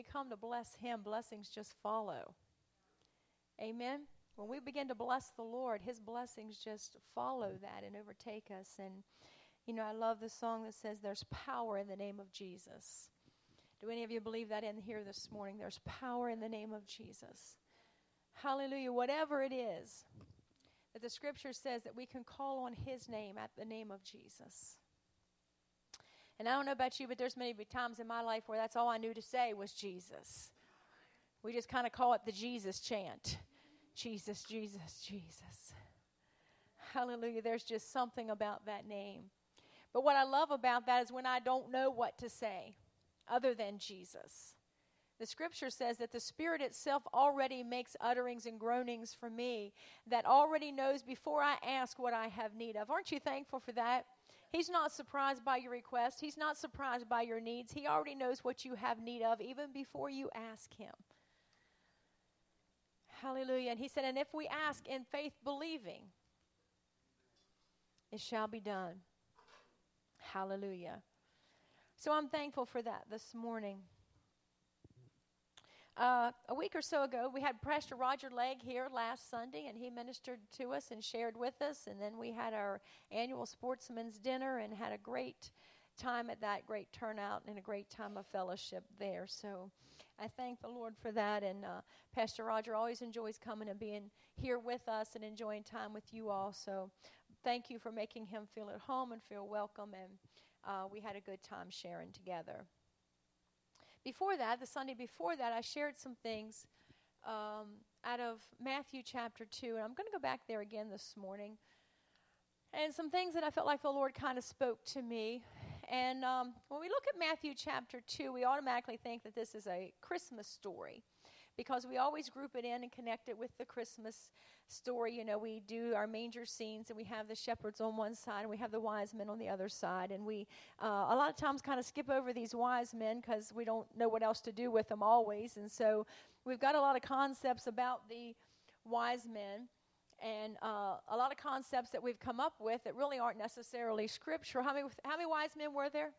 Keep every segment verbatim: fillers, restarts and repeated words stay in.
we come to bless him, blessings just follow. Amen. When we begin to bless the Lord, his blessings just follow that and overtake us. And, you know, I love the song that says there's power in the name of Jesus. Do any of you believe that in here this morning? There's power in the name of Jesus. Hallelujah. Whatever it is that the scripture says that we can call on his name at the name of Jesus. And I don't know about you, but there's many times in my life where that's all I knew to say was Jesus. We just kind of call it the Jesus chant. Jesus, Jesus, Jesus. Hallelujah. There's just something about that name. But what I love about that is when I don't know what to say other than Jesus. The scripture says that the Spirit itself already makes utterings and groanings for me, that already knows before I ask what I have need of. Aren't you thankful for that? He's not surprised by your request. He's not surprised by your needs. He already knows what you have need of even before you ask him. Hallelujah. And he said, and if we ask in faith believing, it shall be done. Hallelujah. So I'm thankful for that this morning. Uh, a week or so ago, we had Pastor Roger Legg here last Sunday, and he ministered to us and shared with us. And then we had our annual sportsman's dinner and had a great time at that, great turnout, and a great time of fellowship there. So I thank the Lord for that. And uh, Pastor Roger always enjoys coming and being here with us and enjoying time with you all. So thank you for making him feel at home and feel welcome. And uh, we had a good time sharing together. Before that, the Sunday before that, I shared some things um, out of Matthew chapter two. And I'm going to go back there again this morning. And some things that I felt like the Lord kind of spoke to me. And um, when we look at Matthew chapter two, we automatically think that this is a Christmas story, because we always group it in and connect it with the Christmas story. You know, we do our manger scenes, and we have the shepherds on one side, and we have the wise men on the other side. And we, uh, a lot of times, kind of skip over these wise men because we don't know what else to do with them always. And so we've got a lot of concepts about the wise men, and uh, a lot of concepts that we've come up with that really aren't necessarily scriptural. How many, how many wise men were there?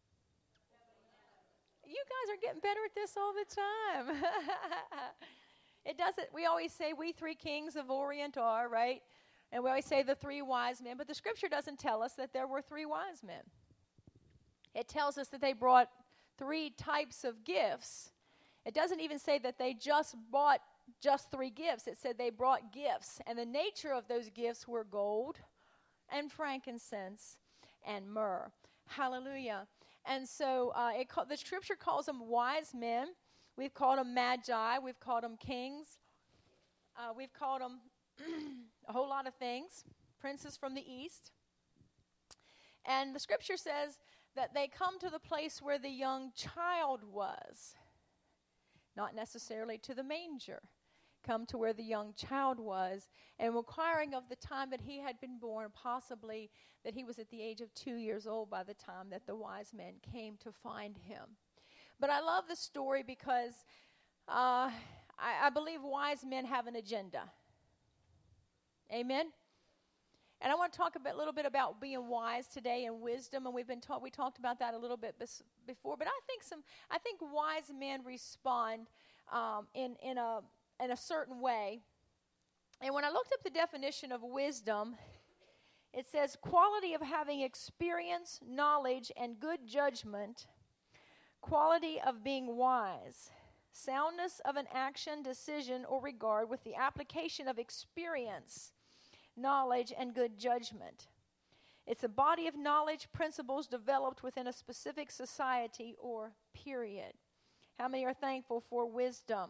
You guys are getting better at this all the time. It doesn't, we always say we three kings of Orient are, right? And we always say the three wise men, but the scripture doesn't tell us that there were three wise men. It tells us that they brought three types of gifts. It doesn't even say that they just bought just three gifts. It said they brought gifts, and the nature of those gifts were gold and frankincense and myrrh. Hallelujah. And so uh, it call, the scripture calls them wise men. We've called them magi. We've called them kings. Uh, we've called them a whole lot of things. Princes from the east. And the scripture says that they come to the place where the young child was. Not necessarily to the manger. Come to where the young child was, and requiring of the time that he had been born, possibly that he was at the age of two years old by the time that the wise men came to find him. But I love the story because uh, I, I believe wise men have an agenda. Amen? And I want to talk a bit, little bit about being wise today and wisdom, and we've been ta- we talked about that a little bit bes- before. But I think some I think wise men respond um, in in a in a certain way. And when I looked up the definition of wisdom, it says quality of having experience, knowledge, and good judgment, quality of being wise, soundness of an action, decision, or regard with the application of experience, knowledge, and good judgment. It's a body of knowledge, principles developed within a specific society or period. How many are thankful for wisdom?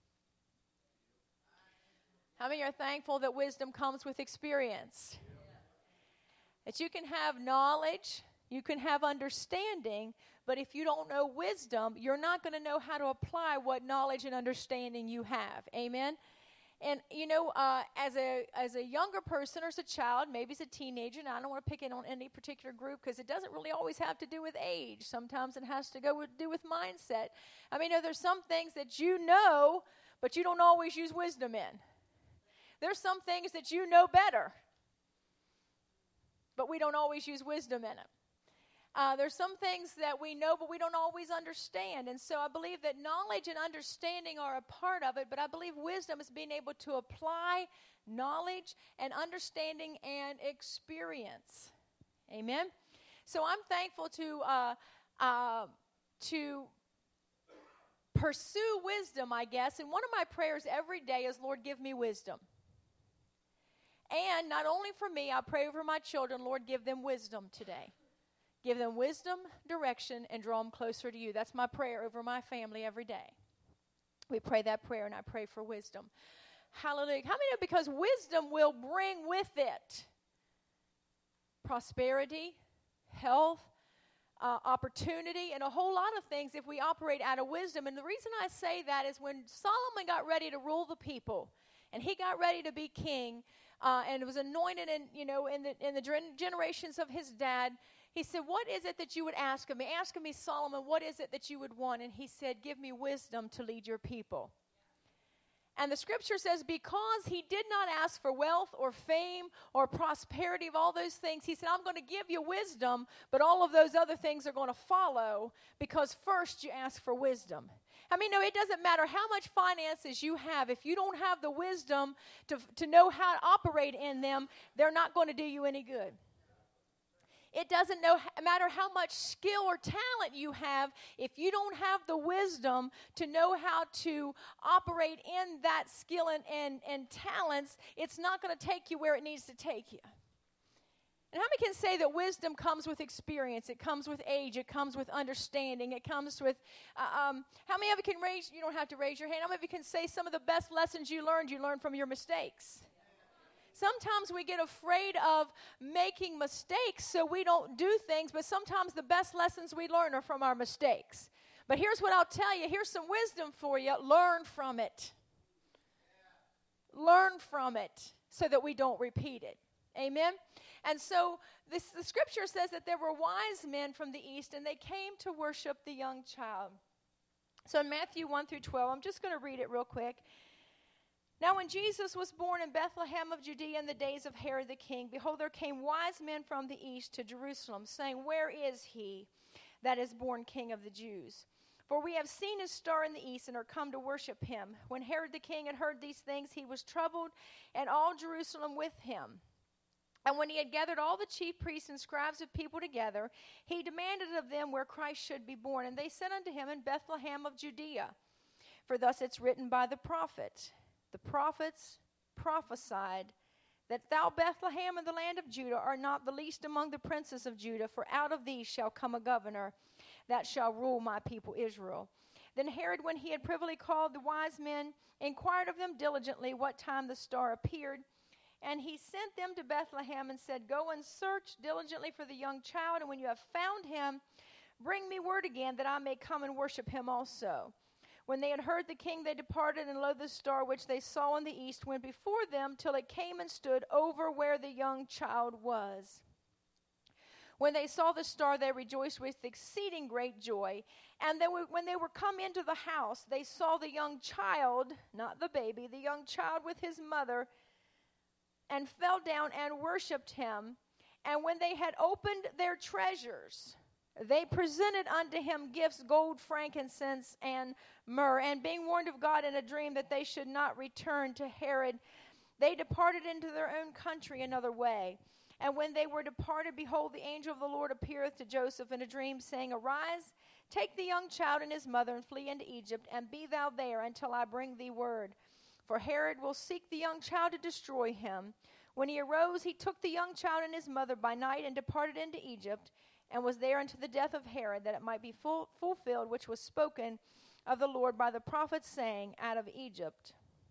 How many are thankful that wisdom comes with experience? That you can have knowledge, you can have understanding, but if you don't know wisdom, you're not going to know how to apply what knowledge and understanding you have. Amen? And, you know, uh, as a as a younger person or as a child, maybe as a teenager, and I don't want to pick it on any particular group because it doesn't really always have to do with age. Sometimes it has to go with, do with mindset. I mean, you know, there's some things that you know, but you don't always use wisdom in. There's some things that you know better, but we don't always use wisdom in it. Uh, there's some things that we know, but we don't always understand. And so I believe that knowledge and understanding are a part of it, but I believe wisdom is being able to apply knowledge and understanding and experience. Amen? So I'm thankful to uh, uh, to pursue wisdom, I guess. And one of my prayers every day is, Lord, give me wisdom. And not only for me, I pray over my children, Lord, give them wisdom today. Give them wisdom, direction, and draw them closer to you. That's my prayer over my family every day. We pray that prayer, and I pray for wisdom. Hallelujah. How many know because wisdom will bring with it prosperity, health, uh, opportunity, and a whole lot of things if we operate out of wisdom. And the reason I say that is when Solomon got ready to rule the people, and he got ready to be king, uh, and was anointed in, you know, in the in the generations of his dad, he said, what is it that you would ask of me? Ask of me, Solomon, what is it that you would want? And he said, give me wisdom to lead your people. And the scripture says, because he did not ask for wealth or fame or prosperity of all those things, he said, I'm going to give you wisdom, but all of those other things are going to follow because first you ask for wisdom. I mean, no, it doesn't matter how much finances you have. If you don't have the wisdom to, to know how to operate in them, they're not going to do you any good. It doesn't know, matter how much skill or talent you have, if you don't have the wisdom to know how to operate in that skill and, and, and talents, it's not going to take you where it needs to take you. And how many can say that wisdom comes with experience? It comes with age. It comes with understanding. It comes with, uh, um, how many of you can raise, you don't have to raise your hand, how many of you can say some of the best lessons you learned, you learned from your mistakes? Sometimes we get afraid of making mistakes, so we don't do things, but sometimes the best lessons we learn are from our mistakes. But here's what I'll tell you. Here's some wisdom for you. Learn from it. Learn from it so that we don't repeat it. Amen? And so this, the scripture says that there were wise men from the east, and they came to worship the young child. So in Matthew one through twelve, I'm just going to read it real quick. Now when Jesus was born in Bethlehem of Judea in the days of Herod the king, behold, there came wise men from the east to Jerusalem, saying, where is he that is born King of the Jews? For we have seen his star in the east and are come to worship him. When Herod the king had heard these things, he was troubled, and all Jerusalem with him. And when he had gathered all the chief priests and scribes of people together, he demanded of them where Christ should be born. And they said unto him, in Bethlehem of Judea. For thus it's written by the prophet, the prophets prophesied that thou, Bethlehem, in the land of Judah, art not the least among the princes of Judah, for out of thee shall come a governor that shall rule my people Israel. Then Herod, when he had privily called the wise men, inquired of them diligently what time the star appeared. And he sent them to Bethlehem and said, go and search diligently for the young child, and when you have found him, bring me word again that I may come and worship him also. When they had heard the king, they departed, and lo, the star which they saw in the east went before them till it came and stood over where the young child was. When they saw the star, they rejoiced with exceeding great joy. And they were, when they were come into the house, they saw the young child, not the baby, the young child with his mother, and fell down and worshipped him. And when they had opened their treasures, they presented unto him gifts, gold, frankincense, and myrrh. And being warned of God in a dream that they should not return to Herod, they departed into their own country another way. And when they were departed, behold, the angel of the Lord appeareth to Joseph in a dream, saying, arise, take the young child and his mother, and flee into Egypt, and be thou there until I bring thee word. For Herod will seek the young child to destroy him. When he arose, he took the young child and his mother by night, and departed into Egypt, and was there unto the death of Herod, that it might be full, fulfilled which was spoken of the Lord by the prophet, saying, out of Egypt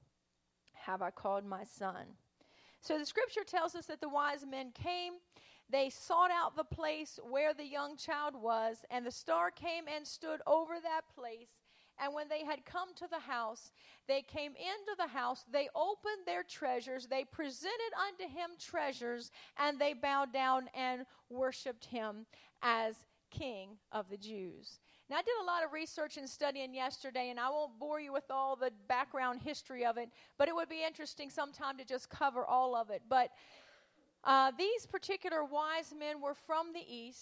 have I called my son. So the scripture tells us that the wise men came, they sought out the place where the young child was, and the star came and stood over that place. And when they had come to the house, they came into the house, they opened their treasures, they presented unto him treasures, and they bowed down and worshiped him as King of the Jews. Now, I did a lot of research and studying yesterday, and I won't bore you with all the background history of it, but it would be interesting sometime to just cover all of it. But uh, these particular wise men were from the east.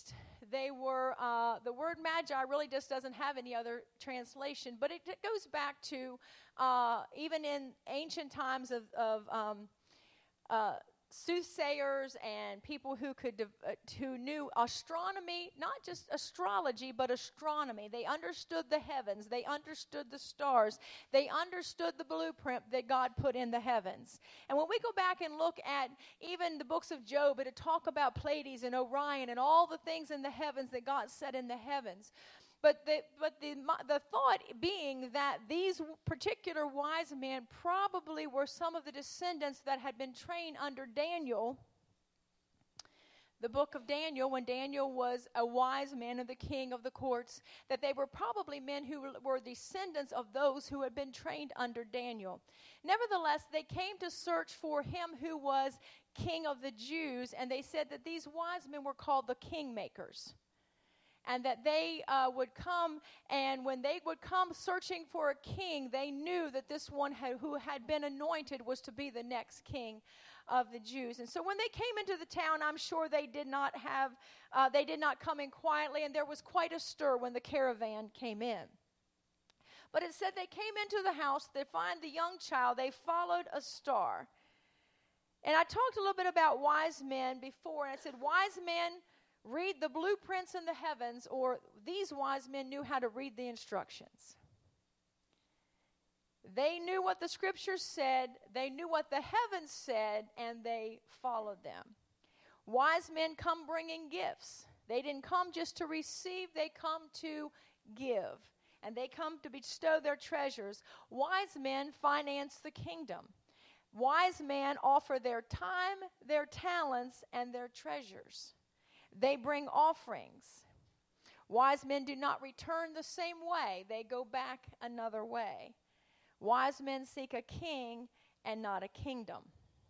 they were, uh, the word magi really just doesn't have any other translation, but it, it goes back to uh, even in ancient times of, of um, uh, soothsayers and people who could uh, who knew astronomy, not just astrology, but astronomy. They understood the heavens. They understood the stars. They understood the blueprint that God put in the heavens. And when we go back and look at even the books of Job, it'll talk about Pleiades and Orion and all the things in the heavens that God set in the heavens. But the but the the thought being that these particular wise men probably were some of the descendants that had been trained under Daniel, the book of Daniel, when Daniel was a wise man of the king of the courts, that they were probably men who were descendants of those who had been trained under Daniel. Nevertheless, they came to search for him who was king of the Jews, and they said that these wise men were called the kingmakers. And that they uh, would come, and when they would come searching for a king, they knew that this one had, who had been anointed was to be the next king of the Jews. And so when they came into the town, I'm sure they did not have, uh, they did not come in quietly, and there was quite a stir when the caravan came in. But it said they came into the house, they find the young child, they followed a star. And I talked a little bit about wise men before, and I said wise men read the blueprints in the heavens, or these wise men knew how to read the instructions. They knew what the scriptures said, they knew what the heavens said, and they followed them. Wise men come bringing gifts. They didn't come just to receive, they come to give. And they come to bestow their treasures. Wise men finance the kingdom. Wise men offer their time, their talents, and their treasures. They bring offerings. Wise men do not return the same way. They go back another way. Wise men seek a king and not a kingdom.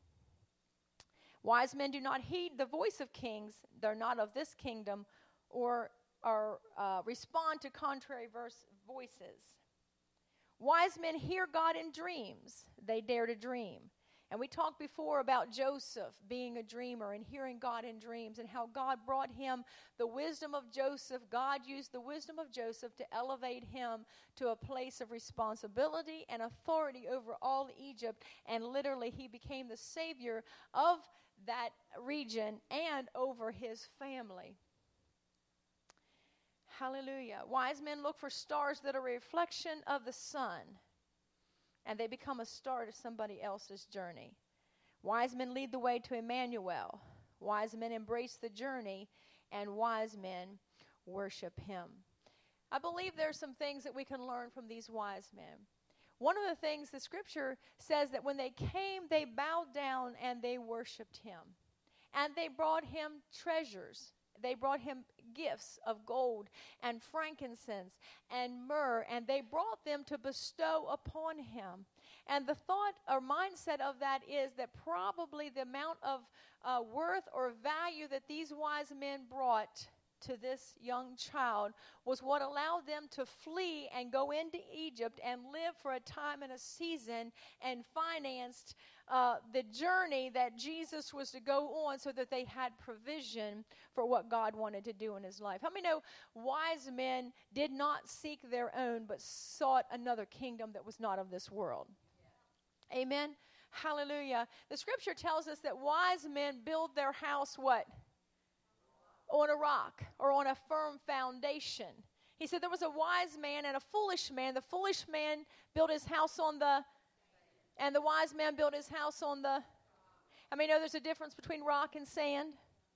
Wise men do not heed the voice of kings. They're not of this kingdom, or, or uh, respond to contrary verse voices. Wise men hear God in dreams. They dare to dream. And we talked before about Joseph being a dreamer and hearing God in dreams, and how God brought him the wisdom of Joseph. God used the wisdom of Joseph to elevate him to a place of responsibility and authority over all Egypt. And literally he became the savior of that region and over his family. Hallelujah. Wise men look for stars that are a reflection of the sun, and they become a star to somebody else's journey. Wise men lead the way to Emmanuel. Wise men embrace the journey, and wise men worship him. I believe there's some things that we can learn from these wise men. One of the things the scripture says that when they came, they bowed down and they worshiped him. And they brought him treasures. They brought him gifts of gold and frankincense and myrrh, and they brought them to bestow upon him. And the thought or mindset of that is that probably the amount of uh, worth or value that these wise men brought to this young child was what allowed them to flee and go into Egypt and live for a time and a season, and financed uh, the journey that Jesus was to go on, so that they had provision for what God wanted to do in his life. How many know wise men did not seek their own, but sought another kingdom that was not of this world? Yeah. Amen. Hallelujah. The scripture tells us that wise men build their house what? On a rock, or on a firm foundation. He said there was a wise man and a foolish man. The foolish man built his house on the, and the wise man built his house on the, I mean, know there's a difference between rock and sand?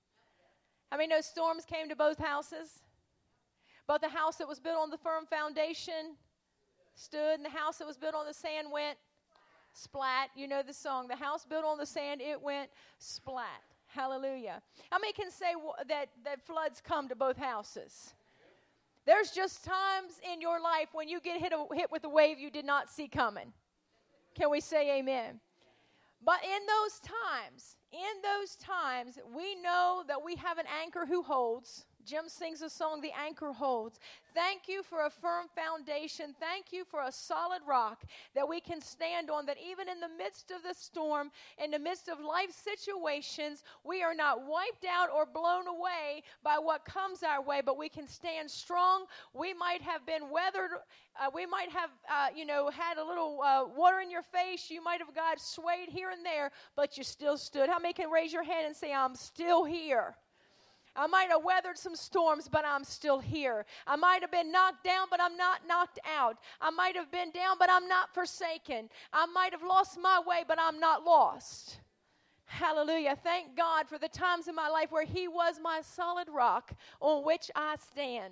I mean, no storms came to both houses. But the house that was built on the firm foundation stood, and the house that was built on the sand went splat. You know the song, the house built on the sand, it went splat. Hallelujah. How many can say w- that, that floods come to both houses? There's just times in your life when you get hit, a, hit with a wave you did not see coming. Can we say amen? But in those times, in those times, we know that we have an anchor who holds. Jim sings a song, The Anchor Holds. Thank you for a firm foundation. Thank you for a solid rock that we can stand on, that even in the midst of the storm, in the midst of life situations, we are not wiped out or blown away by what comes our way, but we can stand strong. We might have been weathered. Uh, we might have, uh, you know, had a little uh, water in your face. You might have got swayed here and there, but you still stood. How many can raise your hand and say, I'm still here? I might have weathered some storms, but I'm still here. I might have been knocked down, but I'm not knocked out. I might have been down, but I'm not forsaken. I might have lost my way, but I'm not lost. Hallelujah. Thank God for the times in my life where He was my solid rock on which I stand.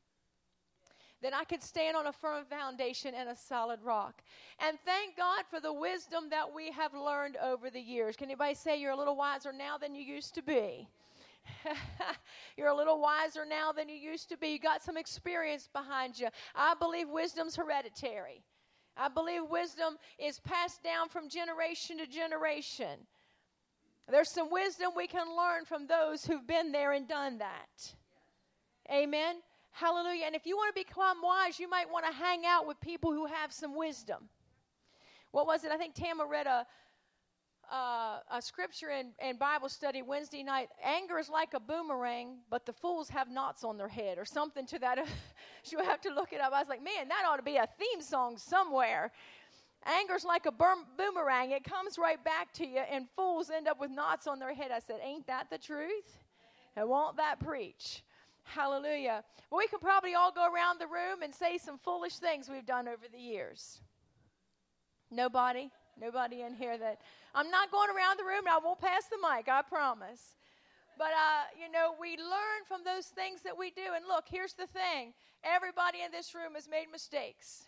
That I could stand on a firm foundation and a solid rock. And thank God for the wisdom that we have learned over the years. Can anybody say you're a little wiser now than you used to be? You're a little wiser now than you used to be. You got some experience behind you. I believe wisdom's hereditary. I believe wisdom is passed down from generation to generation. There's some wisdom we can learn from those who've been there and done that. Amen. Hallelujah. And if you want to become wise, you might want to hang out with people who have some wisdom. What was it? I think Tama read a Uh, a scripture in, in Bible study Wednesday night. Anger is like a boomerang, but the fools have knots on their head, or something to that. She'll have to look it up. I was like, man, that ought to be a theme song somewhere. Anger's like a boom, boomerang. It comes right back to you, and fools end up with knots on their head. I said, ain't that the truth? And won't that preach? Hallelujah. Well, we could probably all go around the room and say some foolish things we've done over the years. Nobody? Nobody in here that, I'm not going around the room and I won't pass the mic, I promise. But, uh, you know, we learn from those things that we do. And look, here's the thing. Everybody in this room has made mistakes.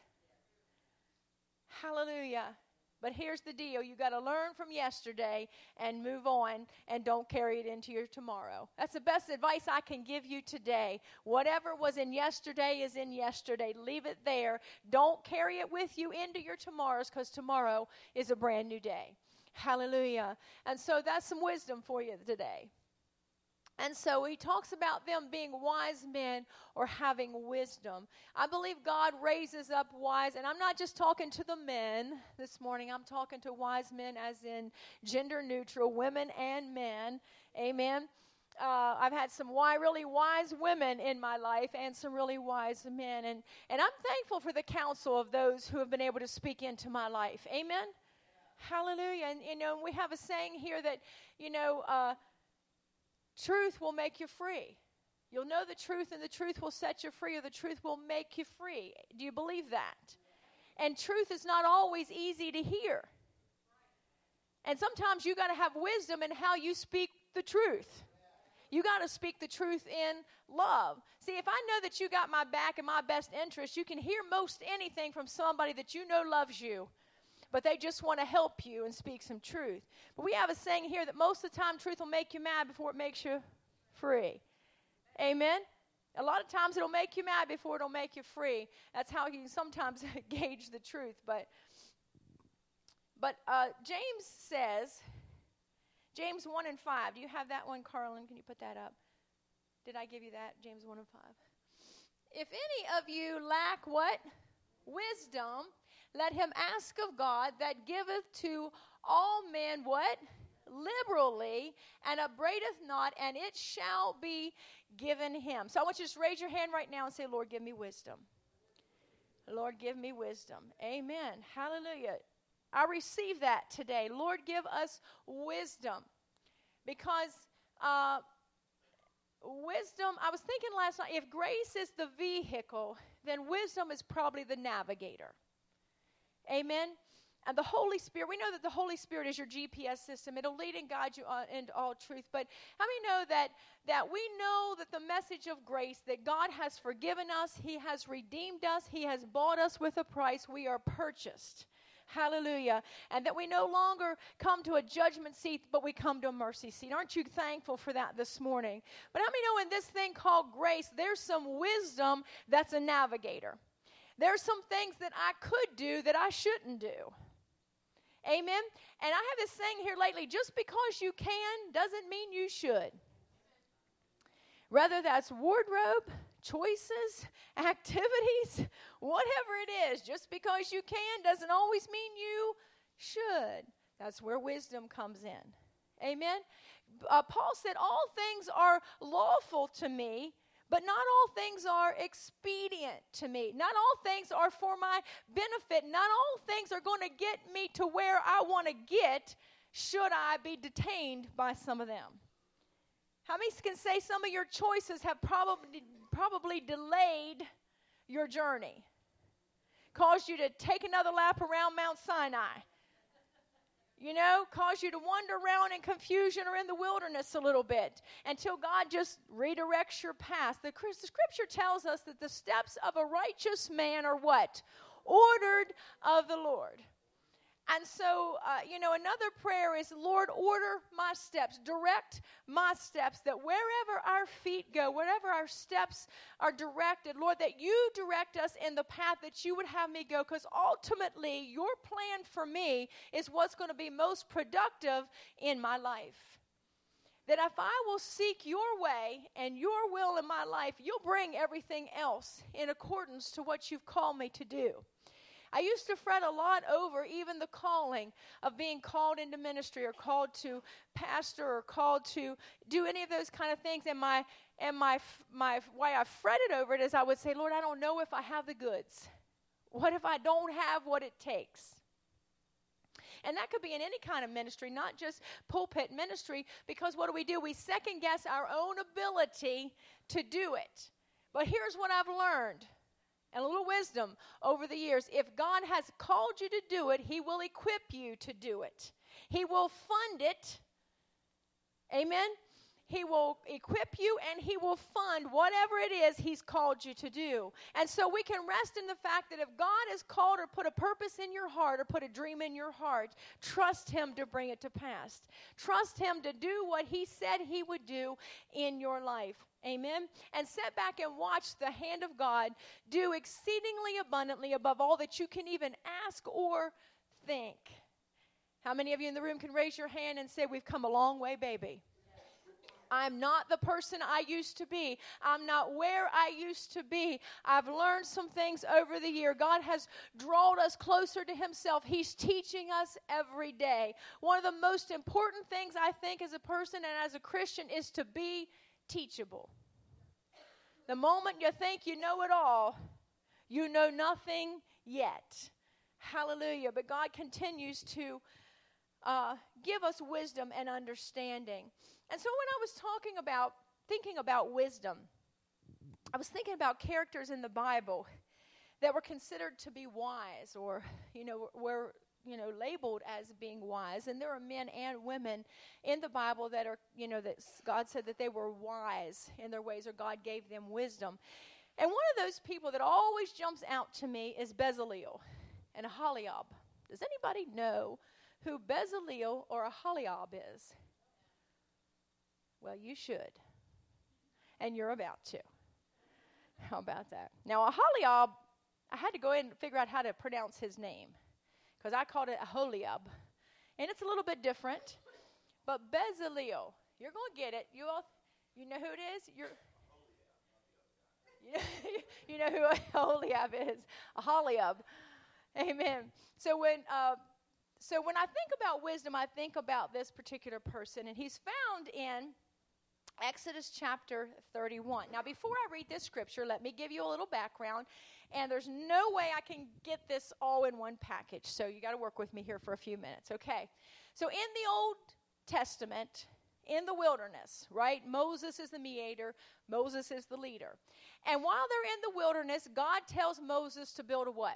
Hallelujah. But here's the deal. You got to learn from yesterday and move on, and don't carry it into your tomorrow. That's the best advice I can give you today. Whatever was in yesterday is in yesterday. Leave it there. Don't carry it with you into your tomorrows, because tomorrow is a brand new day. Hallelujah. And so that's some wisdom for you today. And so he talks about them being wise men or having wisdom. I believe God raises up wise, and I'm not just talking to the men this morning. I'm talking to wise men as in gender neutral, women and men. Amen. Uh, I've had some wi- really wise women in my life and some really wise men. And, and I'm thankful for the counsel of those who have been able to speak into my life. Amen. Hallelujah. And, you know, we have a saying here that, you know, uh, truth will make you free. You'll know the truth, and the truth will set you free, or the truth will make you free. Do you believe that? And truth is not always easy to hear. And sometimes you got to have wisdom in how you speak the truth. You got to speak the truth in love. See, if I know that you got my back and my best interest, you can hear most anything from somebody that you know loves you, but they just want to help you and speak some truth. But we have a saying here that most of the time truth will make you mad before it makes you free. Amen? A lot of times it'll make you mad before it'll make you free. That's how you sometimes gauge the truth. But but uh, James says, James one and five. Do you have that one, Carlin? Can you put that up? Did I give you that? James one and five. If any of you lack what? Wisdom, let him ask of God that giveth to all men what? Liberally, and upbraideth not, and it shall be given him. So I want you to just raise your hand right now and say, Lord, give me wisdom. Lord, give me wisdom. Amen. Hallelujah. I receive that today. Lord, give us wisdom. Because uh, wisdom, I was thinking last night, if grace is the vehicle, then wisdom is probably the navigator. Amen. And the Holy Spirit, we know that the Holy Spirit is your G P S system. It'll lead and guide you on, into all truth. But how many know that, that we know that the message of grace, that God has forgiven us, He has redeemed us, He has bought us with a price, we are purchased. Hallelujah. And that we no longer come to a judgment seat, but we come to a mercy seat. Aren't you thankful for that this morning? But how many know in this thing called grace, there's some wisdom that's a navigator. There's some things that I could do that I shouldn't do. Amen? And I have this saying here lately, just because you can doesn't mean you should. Whether that's wardrobe, choices, activities, whatever it is, just because you can doesn't always mean you should. That's where wisdom comes in. Amen? Uh, Paul said, all things are lawful to me, but not all things are expedient to me. Not all things are for my benefit. Not all things are going to get me to where I want to get, should I be detained by some of them. How many can say some of your choices have probably, probably delayed your journey? Caused you to take another lap around Mount Sinai. You know, cause you to wander around in confusion or in the wilderness a little bit until God just redirects your path. The, the scripture tells us that the steps of a righteous man are what? Ordered of the Lord. And so, uh, you know, another prayer is, Lord, order my steps, direct my steps, that wherever our feet go, wherever our steps are directed, Lord, that you direct us in the path that you would have me go, because ultimately your plan for me is what's going to be most productive in my life. That if I will seek your way and your will in my life, you'll bring everything else in accordance to what you've called me to do. I used to fret a lot over even the calling of being called into ministry or called to pastor or called to do any of those kind of things. And my and my my why I fretted over it is I would say, Lord, I don't know if I have the goods. What if I don't have what it takes? And that could be in any kind of ministry, not just pulpit ministry, because what do we do? We second guess our own ability to do it. But here's what I've learned. And a little wisdom over the years. If God has called you to do it, he will equip you to do it. He will fund it. Amen? He will equip you and he will fund whatever it is he's called you to do. And so we can rest in the fact that if God has called or put a purpose in your heart or put a dream in your heart, trust him to bring it to pass. Trust him to do what he said he would do in your life. Amen? And sit back and watch the hand of God do exceedingly abundantly above all that you can even ask or think. How many of you in the room can raise your hand and say, we've come a long way, baby? I'm not the person I used to be. I'm not where I used to be. I've learned some things over the year. God has drawn us closer to himself. He's teaching us every day. One of the most important things I think as a person and as a Christian is to be teachable. The moment you think you know it all, you know nothing yet. Hallelujah. But God continues to uh, give us wisdom and understanding. And so when I was talking about, thinking about wisdom, I was thinking about characters in the Bible that were considered to be wise, or, you know, were, you know, labeled as being wise. And there are men and women in the Bible that are, you know, that God said that they were wise in their ways, or God gave them wisdom. And one of those people that always jumps out to me is Bezalel and Aholiab. Does anybody know who Bezalel or Aholiab is? Well, you should. And you're about to. How about that? Now, Aholiab, I had to go in and figure out how to pronounce his name, because I called it Aholiab. And it's a little bit different. But Bezalel, you're going to get it. You all, you know who it is? You're, you know, you know who Aholiab is. Aholiab. Amen. So when uh, so when I think about wisdom, I think about this particular person. And he's found in Exodus chapter thirty-one. Now, before I read this scripture, let me give you a little background. And there's no way I can get this all in one package. So you got to work with me here for a few minutes. Okay. So in the Old Testament, in the wilderness, right? Moses is the mediator. Moses is the leader. And while they're in the wilderness, God tells Moses to build a what?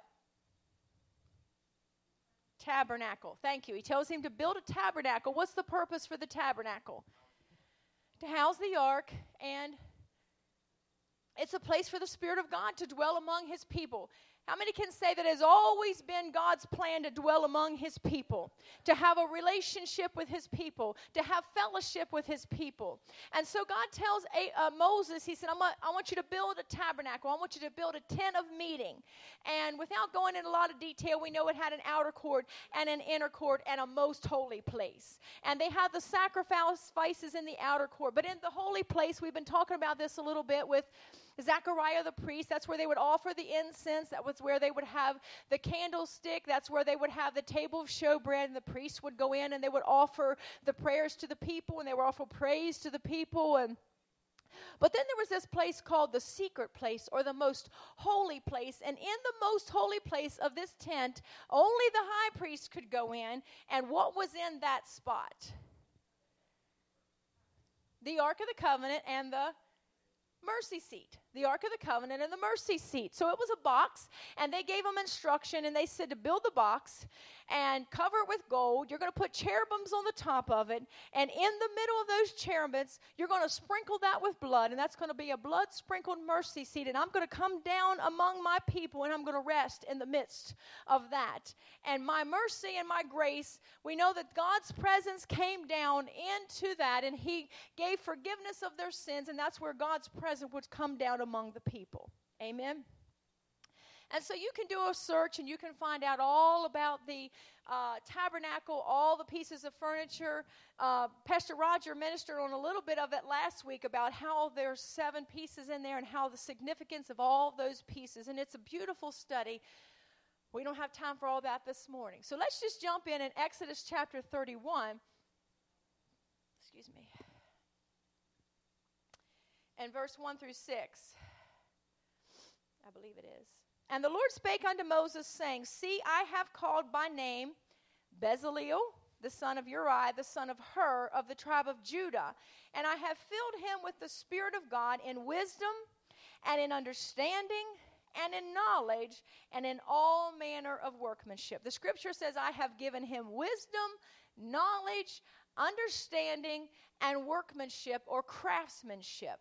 Tabernacle. Thank you. He tells him to build a tabernacle. What's the purpose for the tabernacle? To house the ark, and it's a place for the Spirit of God to dwell among his people. How many can say that it has always been God's plan to dwell among his people, to have a relationship with his people, to have fellowship with his people? And so God tells uh, Moses, he said, I'm a, I want you to build a tabernacle. I want you to build a tent of meeting. And without going into a lot of detail, we know it had an outer court and an inner court and a most holy place. And they had the sacrifices in the outer court. But in the holy place, we've been talking about this a little bit with Zechariah the priest. That's where they would offer the incense. That was where they would have the candlestick. That's where they would have the table of showbread, and the priests would go in and they would offer the prayers to the people, and they would offer praise to the people. And but then there was this place called the secret place, or the most holy place. And in the most holy place of this tent, only the high priest could go in. And what was in that spot? The Ark of the Covenant and the mercy seat. The Ark of the Covenant and the mercy seat. So it was a box, and they gave them instruction, and they said to build the box and cover it with gold. You're going to put cherubims on the top of it, and in the middle of those cherubims, you're going to sprinkle that with blood, and that's going to be a blood-sprinkled mercy seat, and I'm going to come down among my people, and I'm going to rest in the midst of that. And my mercy and my grace, we know that God's presence came down into that, and he gave forgiveness of their sins, and that's where God's presence would come down among the people. Amen. And so you can do a search and you can find out all about the uh, tabernacle, all the pieces of furniture. Uh, Pastor Roger ministered on a little bit of it last week about how there's seven pieces in there and how the significance of all those pieces. And it's a beautiful study. We don't have time for all that this morning. So let's just jump in in Exodus chapter thirty-one. Excuse me. And verse one through six. I believe it is. And the Lord spake unto Moses, saying, See, I have called by name Bezaleel, the son of Uri, the son of Hur, of the tribe of Judah. And I have filled him with the Spirit of God in wisdom and in understanding and in knowledge and in all manner of workmanship. The scripture says, I have given him wisdom, knowledge, understanding, and workmanship or craftsmanship,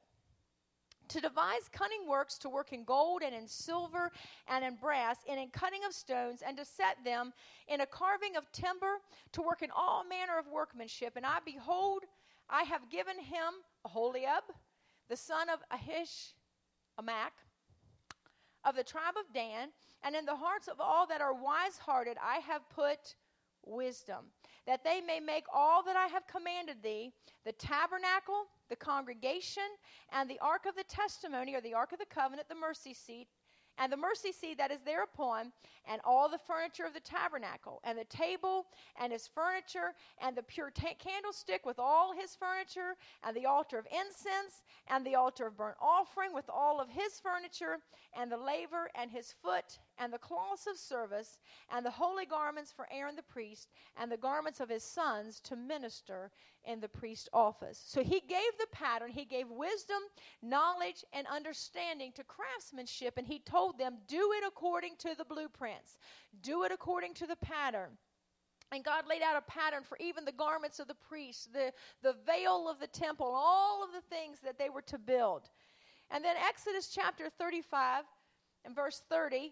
to devise cunning works, to work in gold and in silver and in brass, and in cutting of stones, and to set them in a carving of timber, to work in all manner of workmanship. And I, behold, I have given him Aholiab, the son of Ahish, Amach, of the tribe of Dan, and in the hearts of all that are wise-hearted I have put wisdom, that they may make all that I have commanded thee, the tabernacle, the congregation, and the ark of the testimony, or the ark of the covenant, the mercy seat, and the mercy seat that is thereupon, and all the furniture of the tabernacle, and the table, and his furniture, and the pure ta- candlestick with all his furniture, and the altar of incense, and the altar of burnt offering with all of his furniture, and the laver, and his foot, and the cloths of service, and the holy garments for Aaron the priest, and the garments of his sons to minister in the priest office. So he gave the pattern, he gave wisdom, knowledge, and understanding to craftsmanship, and he told them, do it according to the blueprints. Do it according to the pattern. And God laid out a pattern for even the garments of the priests, the, the veil of the temple, all of the things that they were to build. And then Exodus chapter thirty-five and verse thirty,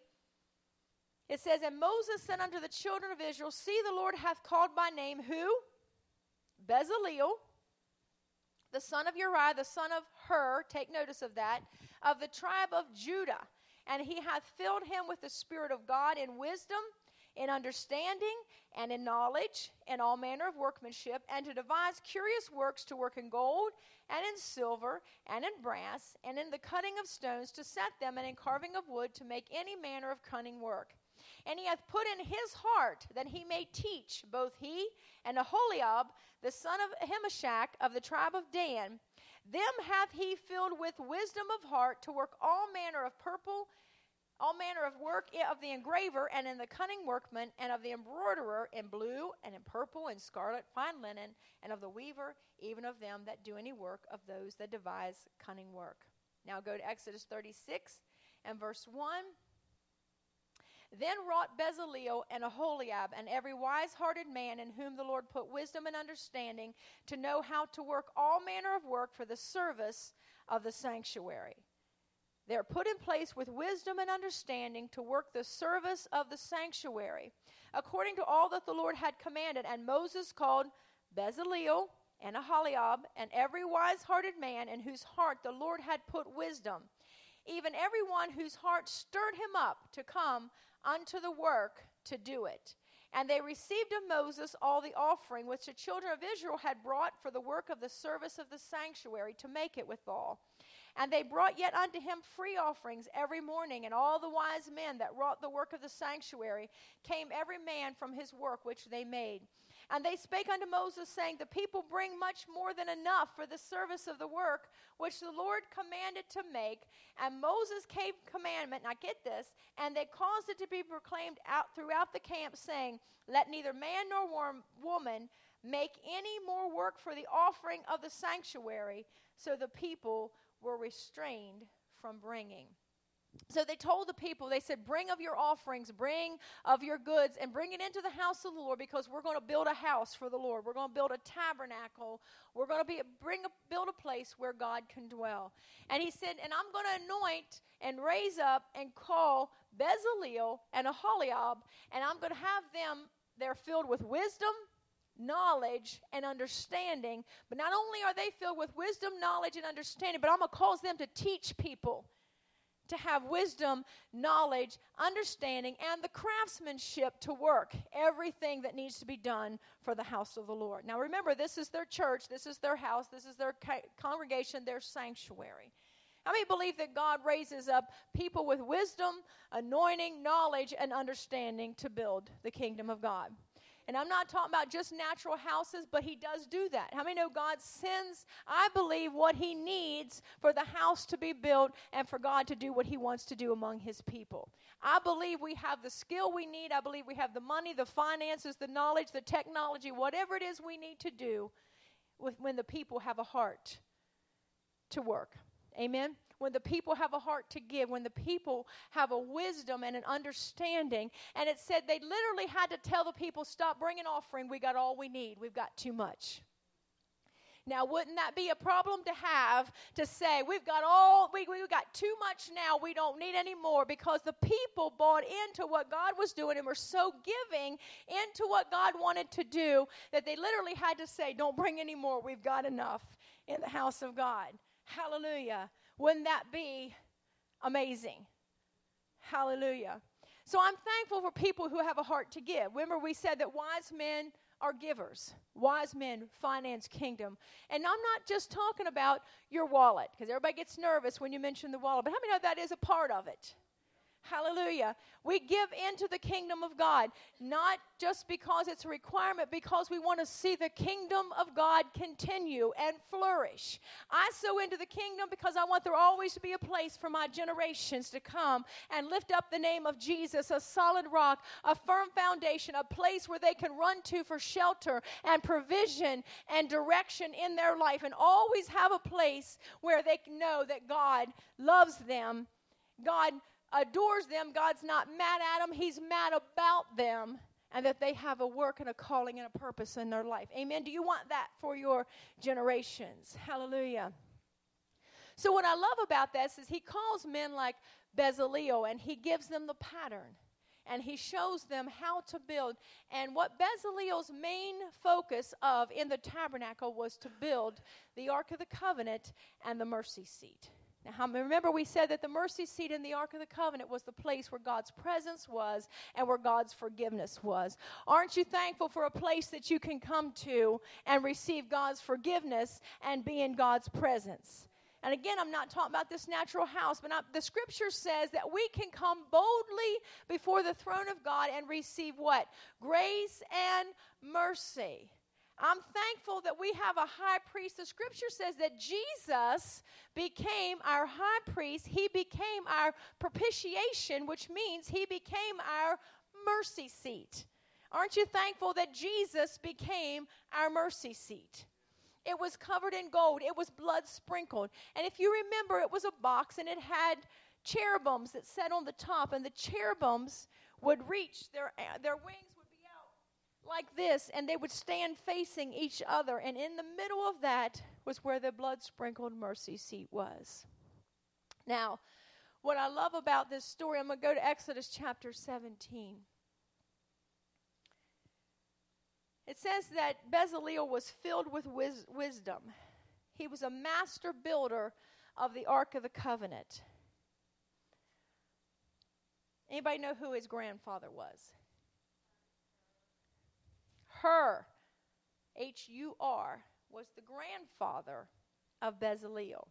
it says, And Moses said unto the children of Israel, See, the Lord hath called by name who? Bezaleel, the son of Uri, the son of Hur, take notice of that, of the tribe of Judah. And he hath filled him with the Spirit of God in wisdom, in understanding, and in knowledge, and all manner of workmanship, and to devise curious works, to work in gold, and in silver, and in brass, and in the cutting of stones, to set them, and in carving of wood, to make any manner of cunning work. And he hath put in his heart that he may teach, both he and Aholiab, the son of Ahimelech, of the tribe of Dan. Them hath he filled with wisdom of heart, to work all manner of purple, all manner of work of the engraver, and in the cunning workman, and of the embroiderer, in blue, and in purple, and scarlet, fine linen, and of the weaver, even of them that do any work, of those that devise cunning work. Now go to Exodus thirty-six and verse one. Then wrought Bezaleel and Aholiab, and every wise-hearted man in whom the Lord put wisdom and understanding, to know how to work all manner of work for the service of the sanctuary. They are put in place with wisdom and understanding to work the service of the sanctuary, according to all that the Lord had commanded. And Moses called Bezaleel and Aholiab and every wise-hearted man in whose heart the Lord had put wisdom, even everyone whose heart stirred him up to come unto the work to do it. And they received of Moses all the offering which the children of Israel had brought for the work of the service of the sanctuary, to make it withal. And they brought yet unto him free offerings every morning, and all the wise men that wrought the work of the sanctuary came every man from his work which they made. And they spake unto Moses, saying, The people bring much more than enough for the service of the work which the Lord commanded to make. And Moses gave commandment, now get this, and they caused it to be proclaimed out throughout the camp, saying, Let neither man nor woman make any more work for the offering of the sanctuary. So the people were restrained from bringing. So they told the people, they said, bring of your offerings, bring of your goods, and bring it into the house of the Lord, because we're going to build a house for the Lord. We're going to build a tabernacle. We're going to be bring a, build a place where God can dwell. And he said, and I'm going to anoint and raise up and call Bezaleel and Aholiab, and I'm going to have them, they're filled with wisdom, knowledge, and understanding. But not only are they filled with wisdom, knowledge, and understanding, but I'm going to cause them to teach people to have wisdom, knowledge, understanding, and the craftsmanship to work everything that needs to be done for the house of the Lord. Now remember, this is their church, this is their house, this is their ca- congregation, their sanctuary. How many believe that God raises up people with wisdom, anointing, knowledge, and understanding to build the kingdom of God? And I'm not talking about just natural houses, but he does do that. How many know God sends, I believe, what he needs for the house to be built and for God to do what he wants to do among his people? I believe we have the skill we need. I believe we have the money, the finances, the knowledge, the technology, whatever it is we need to do with when the people have a heart to work. Amen? When the people have a heart to give, when the people have a wisdom and an understanding. And it said they literally had to tell the people, stop bringing offering. We got all we need. We've got too much. Now, wouldn't that be a problem to have, to say, we've got all, we, we've got too much now, we don't need any more, because the people bought into what God was doing and were so giving into what God wanted to do that they literally had to say, don't bring any more, we've got enough in the house of God. Hallelujah. Wouldn't that be amazing? Hallelujah. So I'm thankful for people who have a heart to give. Remember, we said that wise men are givers. Wise men finance kingdom. And I'm not just talking about your wallet, because everybody gets nervous when you mention the wallet. But how many know that is a part of it? Hallelujah. We give into the kingdom of God, not just because it's a requirement, because we want to see the kingdom of God continue and flourish. I sow into the kingdom because I want there always to be a place for my generations to come and lift up the name of Jesus, a solid rock, a firm foundation, a place where they can run to for shelter and provision and direction in their life, and always have a place where they can know that God loves them. God adores them. God's not mad at them. He's mad about them, and that they have a work and a calling and a purpose in their life. Amen. Do you want that for your generations? Hallelujah. So what I love about this is he calls men like Bezaleel, and he gives them the pattern, and he shows them how to build. And what Bezaleel's main focus of in the tabernacle was to build the Ark of the Covenant and the mercy seat. Now, remember, we said that the mercy seat in the Ark of the Covenant was the place where God's presence was and where God's forgiveness was. Aren't you thankful for a place that you can come to and receive God's forgiveness and be in God's presence? And again, I'm not talking about this natural house, but not, the scripture says that we can come boldly before the throne of God and receive what? Grace and mercy. I'm thankful that we have a high priest. The scripture says that Jesus became our high priest. He became our propitiation, which means he became our mercy seat. Aren't you thankful that Jesus became our mercy seat? It was covered in gold. It was blood sprinkled. And if you remember, it was a box, and it had cherubims that sat on the top, and the cherubims would reach, their, their wings like this, and they would stand facing each other, and in the middle of that was where the blood-sprinkled mercy seat was. Now, what I love about this story, I'm going to go to Exodus chapter seventeen. It says that Bezaleel was filled with wis- wisdom. He was a master builder of the Ark of the Covenant. Anybody know who his grandfather was? Hur, H U R, was the grandfather of Bezaleel.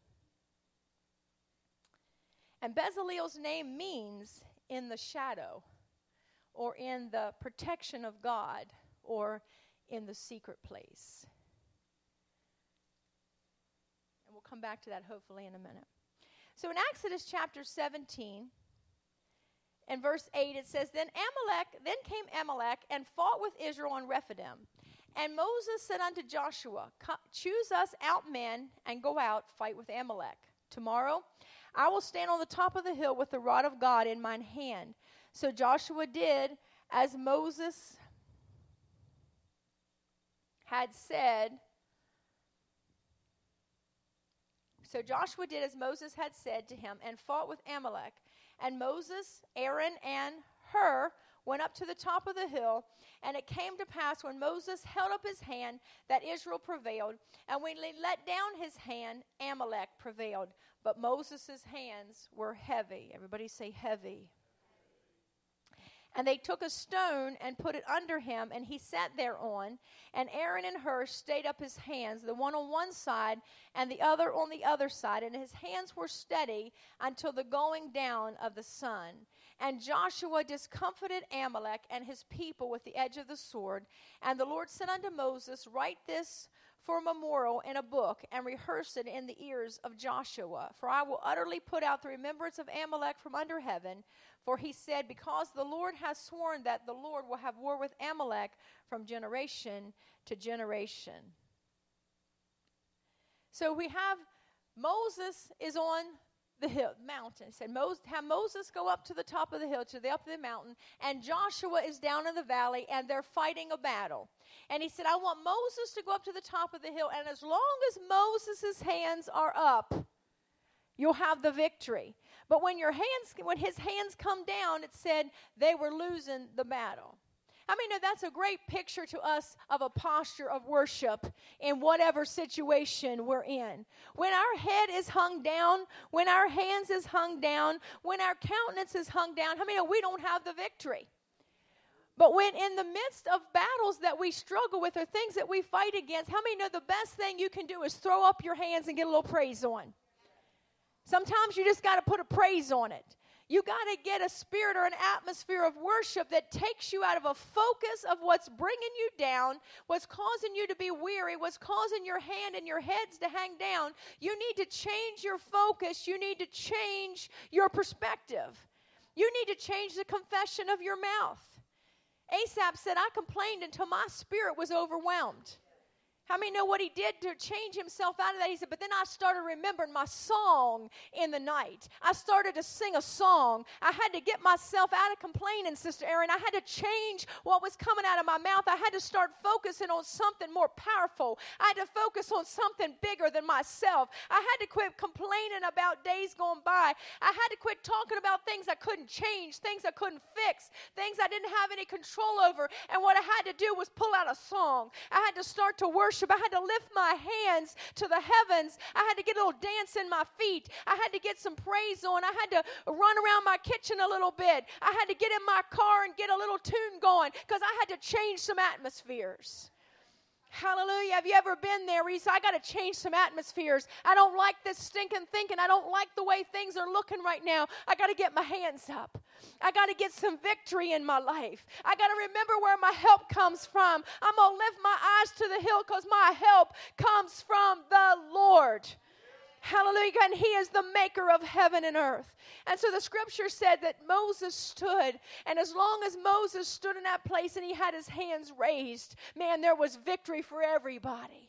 And Bezaleel's name means in the shadow, or in the protection of God, or in the secret place. And we'll come back to that hopefully in a minute. So in Exodus chapter seventeen, and verse eight, it says, Then Amalek, then came Amalek and fought with Israel on Rephidim. And Moses said unto Joshua, Choose us out men and go out, fight with Amalek. Tomorrow I will stand on the top of the hill with the rod of God in mine hand. So Joshua did as Moses had said. So Joshua did as Moses had said to him and fought with Amalek. And Moses, Aaron, and Hur went up to the top of the hill. And it came to pass when Moses held up his hand that Israel prevailed. And when he let down his hand, Amalek prevailed. But Moses' hands were heavy. Everybody say heavy. And they took a stone and put it under him, and he sat thereon. And Aaron and Hur stayed up his hands, the one on one side and the other on the other side. And his hands were steady until the going down of the sun. And Joshua discomfited Amalek and his people with the edge of the sword. And the Lord said unto Moses, Write this for a memorial in a book, and rehearse it in the ears of Joshua. For I will utterly put out the remembrance of Amalek from under heaven. For he said, Because the Lord has sworn that the Lord will have war with Amalek from generation to generation. So we have Moses is on the hill, mountain. It said, Moses, have Moses go up to the top of the hill, to the up of the mountain, and Joshua is down in the valley, and they're fighting a battle. And he said, I want Moses to go up to the top of the hill, and as long as Moses' hands are up, you'll have the victory. But when your hands, when his hands come down, it said they were losing the battle. I mean, that's a great picture to us of a posture of worship in whatever situation we're in. When our head is hung down, when our hands is hung down, when our countenance is hung down, how many know we don't have the victory? But when in the midst of battles that we struggle with or things that we fight against, how many know the best thing you can do is throw up your hands and get a little praise on? Sometimes you just got to put a praise on it. You got to get a spirit or an atmosphere of worship that takes you out of a focus of what's bringing you down, what's causing you to be weary, what's causing your hand and your heads to hang down. You need to change your focus. You need to change your perspective. You need to change the confession of your mouth. Asaph said, I complained until my spirit was overwhelmed. How many know what he did to change himself out of that? He said, but then I started remembering my song in the night. I started to sing a song. I had to get myself out of complaining, Sister Erin. I had to change what was coming out of my mouth. I had to start focusing on something more powerful. I had to focus on something bigger than myself. I had to quit complaining about days going by. I had to quit talking about things I couldn't change, things I couldn't fix, things I didn't have any control over. And what I had to do was pull out a song. I had to start to worship. I had to lift my hands to the heavens. I had to get a little dance in my feet. I had to get some praise on. I had to run around my kitchen a little bit. I had to get in my car and get a little tune going because I had to change some atmospheres. Hallelujah. Have you ever been there where you say, I got to change some atmospheres. I don't like this stinking thinking. I don't like the way things are looking right now. I got to get my hands up. I got to get some victory in my life. I got to remember where my help comes from. I'm going to lift my eyes to the hill because my help comes from the Lord. Hallelujah. And he is the maker of heaven and earth. And so the scripture said that Moses stood, and as long as Moses stood in that place and he had his hands raised, man, there was victory for everybody.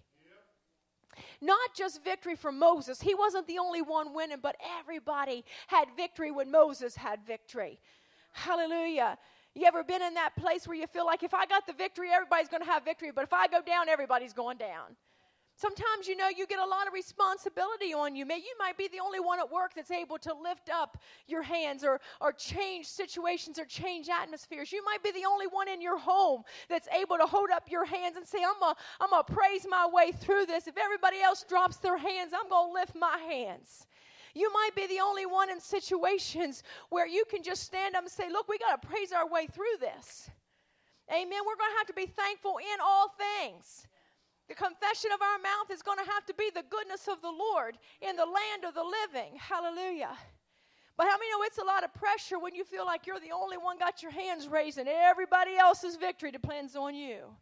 Yep. Not just victory for Moses. He wasn't the only one winning, but everybody had victory when Moses had victory. Hallelujah. You ever been in that place where you feel like if I got the victory, everybody's going to have victory, but if I go down, everybody's going down? Sometimes, you know, you get a lot of responsibility on you. Maybe you might be the only one at work that's able to lift up your hands or, or change situations or change atmospheres. You might be the only one in your home that's able to hold up your hands and say, I'm going I'm to praise my way through this. If everybody else drops their hands, I'm going to lift my hands. You might be the only one in situations where you can just stand up and say, look, we got to praise our way through this. Amen. We're going to have to be thankful in all things. The confession of our mouth is going to have to be the goodness of the Lord in the land of the living. Hallelujah. But how many know it's a lot of pressure when you feel like you're the only one got your hands raised and everybody else's victory depends on you. Yeah.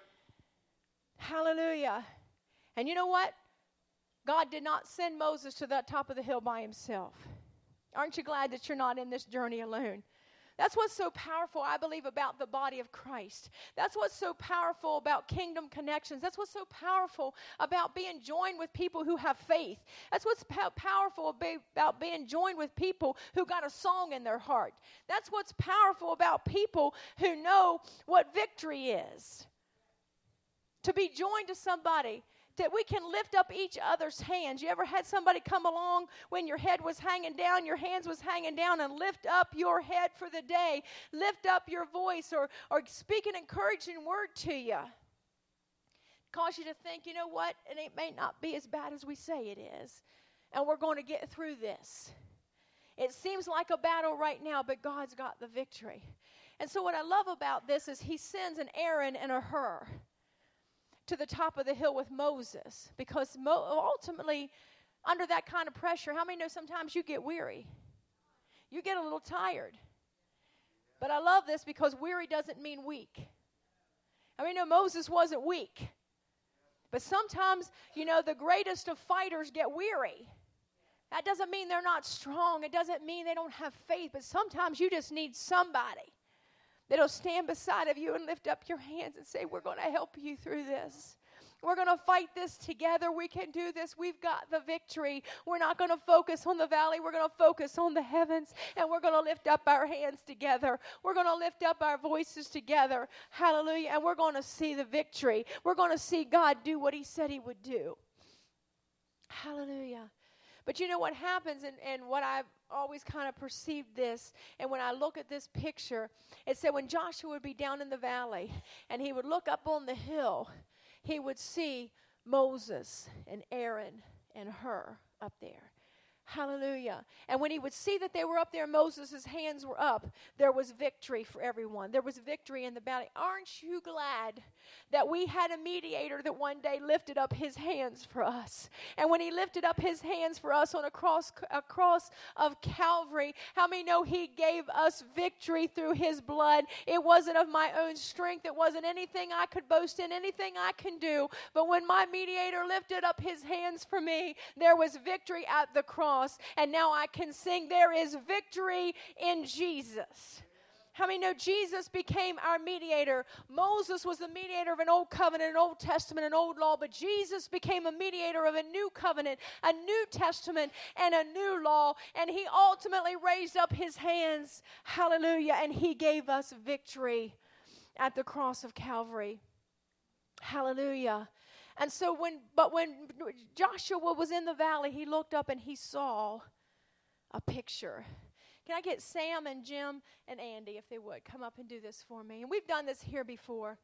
Hallelujah. And you know what? God did not send Moses to that top of the hill by himself. Aren't you glad that you're not in this journey alone? That's what's so powerful, I believe, about the body of Christ. That's what's so powerful about kingdom connections. That's what's so powerful about being joined with people who have faith. That's what's po- powerful about being joined with people who got a song in their heart. That's what's powerful about people who know what victory is. To be joined to somebody that we can lift up each other's hands. You ever had somebody come along when your head was hanging down, your hands was hanging down, and lift up your head for the day, lift up your voice, or, or speak an encouraging word to you? Cause you to think, you know what, and it may not be as bad as we say it is, and we're going to get through this. It seems like a battle right now, but God's got the victory. And so what I love about this is he sends an Aaron and a Hur to the top of the hill with Moses, because mo- ultimately, under that kind of pressure, how many know sometimes you get weary? You get a little tired. But I love this because weary doesn't mean weak. I mean, no, Moses wasn't weak. But sometimes, you know, the greatest of fighters get weary. That doesn't mean they're not strong. It doesn't mean they don't have faith. But sometimes you just need somebody that'll stand beside of you and lift up your hands and say, we're going to help you through this. We're going to fight this together. We can do this. We've got the victory. We're not going to focus on the valley. We're going to focus on the heavens, and we're going to lift up our hands together. We're going to lift up our voices together. Hallelujah. And we're going to see the victory. We're going to see God do what he said he would do. Hallelujah. But you know what happens, and, and what I've always kind of perceived this, and when I look at this picture, it said when Joshua would be down in the valley, and he would look up on the hill, he would see Moses and Aaron and Hur up there. Hallelujah. And when he would see that they were up there, Moses' hands were up, there was victory for everyone. There was victory in the valley. Aren't you glad that we had a mediator that one day lifted up his hands for us? And when he lifted up his hands for us on a cross, a cross of Calvary, how many know he gave us victory through his blood? It wasn't of my own strength. It wasn't anything I could boast in, anything I can do. But when my mediator lifted up his hands for me, there was victory at the cross. And now I can sing, there is victory in Jesus. How many know Jesus became our mediator? Moses was the mediator of an old covenant, an Old Testament, an old law, but Jesus became a mediator of a new covenant, a new testament, and a new law. And he ultimately raised up his hands, hallelujah, and he gave us victory at the cross of Calvary. Hallelujah. And so when, but when Joshua was in the valley, he looked up and he saw a picture. Can I get Sam and Jim and Andy, if they would, come up and do this for me? And we've done this here before.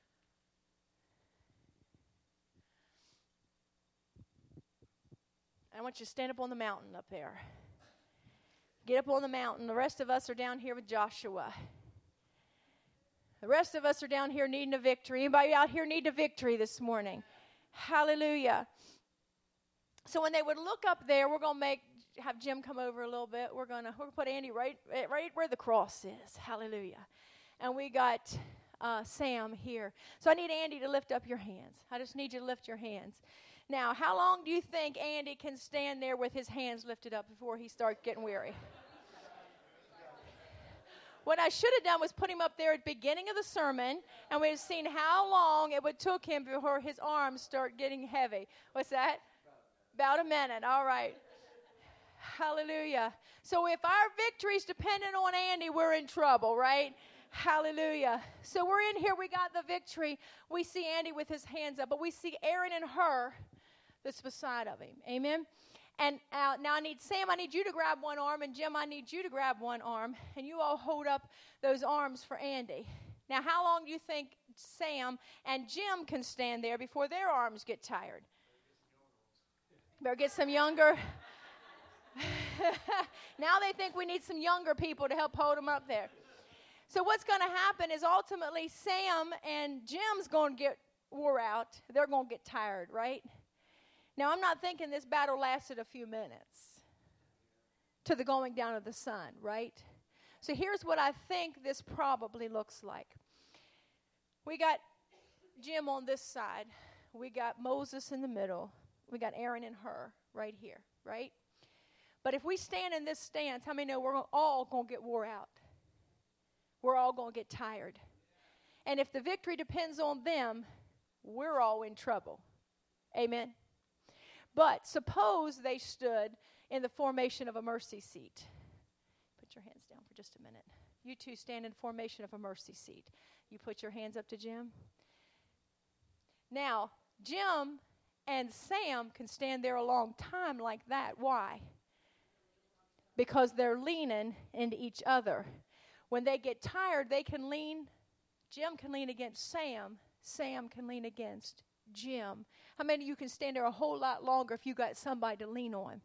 I want you to stand up on the mountain up there. Get up on the mountain. The rest of us are down here with Joshua. The rest of us are down here needing a victory. Anybody out here need a victory this morning? Hallelujah. So when they would look up there, we're going to make have Jim come over a little bit. We're going to we're gonna put Andy right right where the cross is. Hallelujah. And we got uh, Sam here. So I need Andy to lift up your hands. I just need you to lift your hands. Now, how long do you think Andy can stand there with his hands lifted up before he starts getting weary? What I should have done was put him up there at the beginning of the sermon, and we'd have seen how long it would took him before his arms start getting heavy. What's that? About a minute. All right. Hallelujah. So if our victory's dependent on Andy, we're in trouble, right? Hallelujah. So we're in here. We got the victory. We see Andy with his hands up, but we see Aaron and Hur that's beside of him. Amen. And uh, now I need Sam, I need you to grab one arm, and Jim, I need you to grab one arm, and you all hold up those arms for Andy. Now, how long do you think Sam and Jim can stand there before their arms get tired? Better get some younger. Now they think we need some younger people to help hold them up there. So what's going to happen is ultimately Sam and Jim's going to get wore out. They're going to get tired, right? Now, I'm not thinking this battle lasted a few minutes to the going down of the sun, right? So here's what I think this probably looks like. We got Jim on this side. We got Moses in the middle. We got Aaron and Hur right here, right? But if we stand in this stance, how many know we're all going to get wore out? We're all going to get tired. And if the victory depends on them, we're all in trouble. Amen? But suppose they stood in the formation of a mercy seat. Put your hands down for just a minute. You two stand in formation of a mercy seat. You put your hands up to Jim. Now, Jim and Sam can stand there a long time like that. Why? Because they're leaning into each other. When they get tired, they can lean. Jim can lean against Sam. Sam can lean against Jim. How many of you can stand there a whole lot longer if you got somebody to lean on?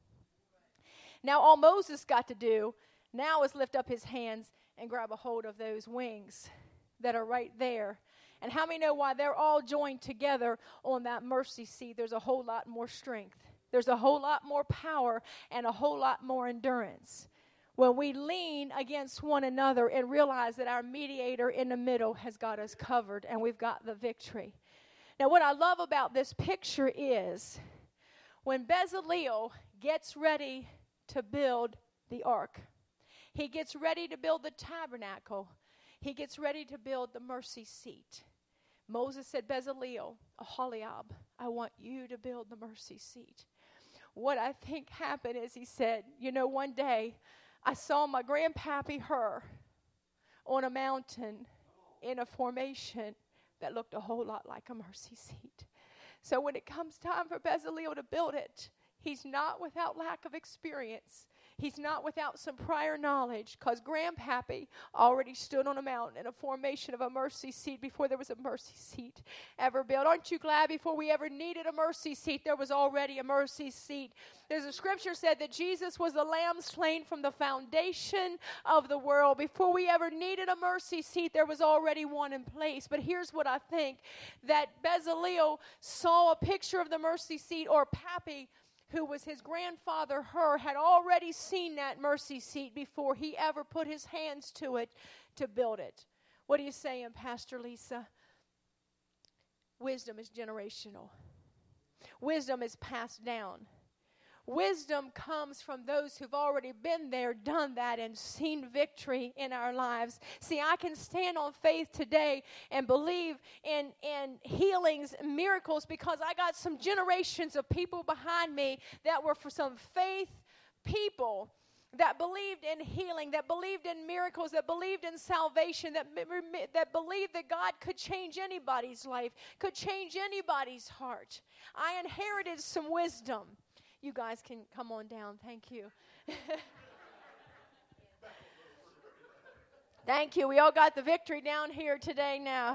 Now, all Moses got to do now is lift up his hands and grab a hold of those wings that are right there. And how many know why they're all joined together on that mercy seat? There's a whole lot more strength. There's a whole lot more power and a whole lot more endurance when we lean against one another and realize that our mediator in the middle has got us covered and we've got the victory. Now, what I love about this picture is when Bezaleel gets ready to build the ark, he gets ready to build the tabernacle, he gets ready to build the mercy seat. Moses said, Bezaleel, Aholiab, I want you to build the mercy seat. What I think happened is he said, you know, one day I saw my grandpappy Hur on a mountain in a formation that looked a whole lot like a mercy seat. So when it comes time for Bezaleel to build it, he's not without lack of experience. He's not without some prior knowledge, because Grandpappy already stood on a mountain in a formation of a mercy seat before there was a mercy seat ever built. Aren't you glad before we ever needed a mercy seat, there was already a mercy seat? There's a scripture said that Jesus was the lamb slain from the foundation of the world. Before we ever needed a mercy seat, there was already one in place. But here's what I think, that Bezaleel saw a picture of the mercy seat, or Pappy, who was his grandfather Hur, had already seen that mercy seat before he ever put his hands to it to build it. What are you saying, Pastor Lisa? Wisdom is generational. Wisdom is passed down. Wisdom comes from those who've already been there, done that, and seen victory in our lives. See, I can stand on faith today and believe in, in healings and miracles because I got some generations of people behind me that were for some faith people that believed in healing, that believed in miracles, that believed in salvation, that, that believed that God could change anybody's life, could change anybody's heart. I inherited some wisdom. You guys can come on down. Thank you. Thank you. We all got the victory down here today now.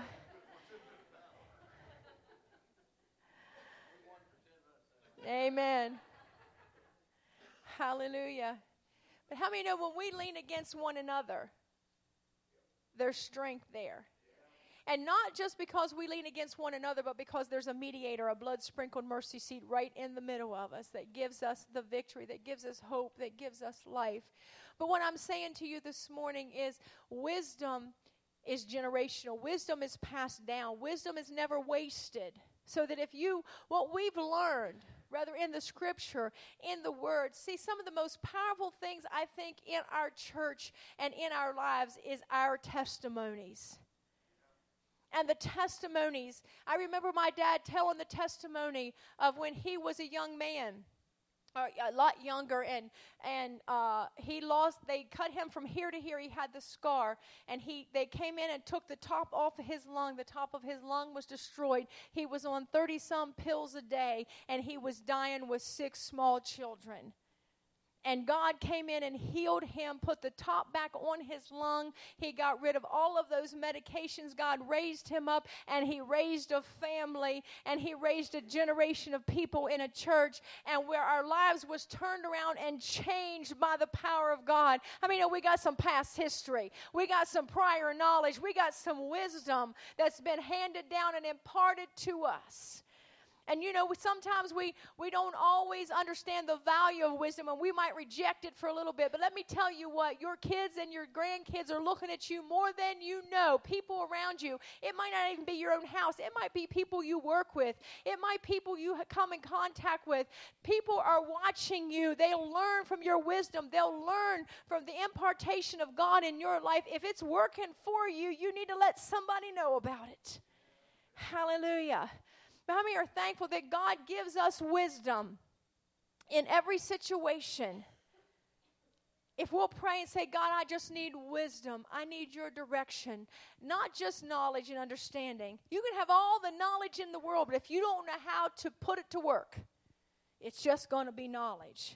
Amen. Hallelujah. But how many know when we lean against one another, there's strength there? And not just because we lean against one another, but because there's a mediator, a blood-sprinkled mercy seat right in the middle of us that gives us the victory, that gives us hope, that gives us life. But what I'm saying to you this morning is wisdom is generational. Wisdom is passed down. Wisdom is never wasted. So that if you, what we've learned, rather in the scripture, in the word, see, some of the most powerful things I think in our church and in our lives is our testimonies. And the testimonies, I remember my dad telling the testimony of when he was a young man. a lot younger, and and uh, he lost. They cut him from here to here. He had the scar, and he they came in and took the top off of his lung. The top of his lung was destroyed. He was on thirty some pills a day, and he was dying with six small children. And God came in and healed him, put the top back on his lung. He got rid of all of those medications. God raised him up, and he raised a family, and he raised a generation of people in a church, and where our lives was turned around and changed by the power of God. I mean, you know, we got some past history. We got some prior knowledge. We got some wisdom that's been handed down and imparted to us. And, you know, we, sometimes we, we don't always understand the value of wisdom, and we might reject it for a little bit. But let me tell you what, your kids and your grandkids are looking at you more than you know, people around you. It might not even be your own house. It might be people you work with. It might be people you come in contact with. People are watching you. They'll learn from your wisdom. They'll learn from the impartation of God in your life. If it's working for you, you need to let somebody know about it. Hallelujah. How many are thankful that God gives us wisdom in every situation? If we'll pray and say, God, I just need wisdom. I need your direction. Not just knowledge and understanding. You can have all the knowledge in the world, but if you don't know how to put it to work, it's just going to be knowledge.